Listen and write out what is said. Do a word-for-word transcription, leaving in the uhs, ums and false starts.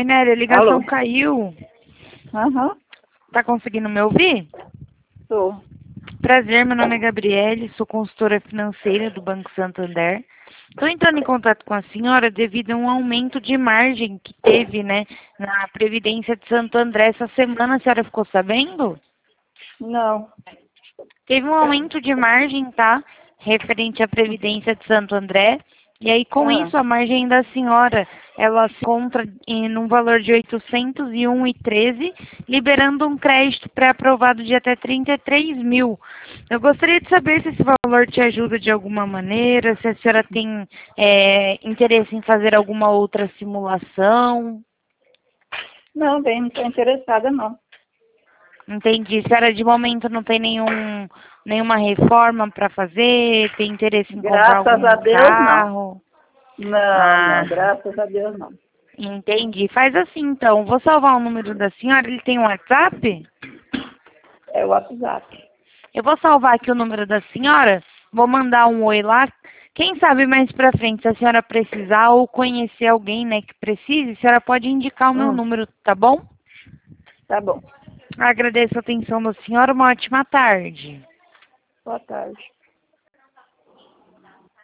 Oi, Nélia, a ligação Alô? caiu. Aham, Tá conseguindo me ouvir? tô. Prazer, meu nome é Gabriele, sou consultora financeira do Banco Santander. Estou entrando em contato com a senhora devido a um aumento de margem que teve, né, na Previdência de Santo André essa semana. A senhora ficou sabendo? Não. Teve um aumento de margem, tá? Referente à Previdência de Santo André. E aí, com Ah, isso, a margem da senhora, ela se encontra em um valor de oitocentos e um vírgula treze, liberando um crédito pré-aprovado de até trinta e três mil. Eu gostaria de saber se esse valor te ajuda de alguma maneira, se a senhora tem é, interesse em fazer alguma outra simulação. não, bem, não tô interessada, não. Entendi. A senhora de momento não tem nenhum, nenhuma reforma para fazer? Tem interesse em comprar Graças a algum Deus, não. carro? Não, Ah, não, graças a Deus, não. entendi. Faz assim então. Vou salvar o número da senhora. Ele tem um WhatsApp? É o WhatsApp. Eu vou salvar aqui o número da senhora. Vou mandar um oi lá. Quem sabe mais pra frente, se a senhora precisar ou conhecer alguém, né, que precise, a senhora pode indicar o meu Hum, número, tá bom? tá bom. Agradeço a atenção da senhora. Uma ótima tarde. Boa tarde.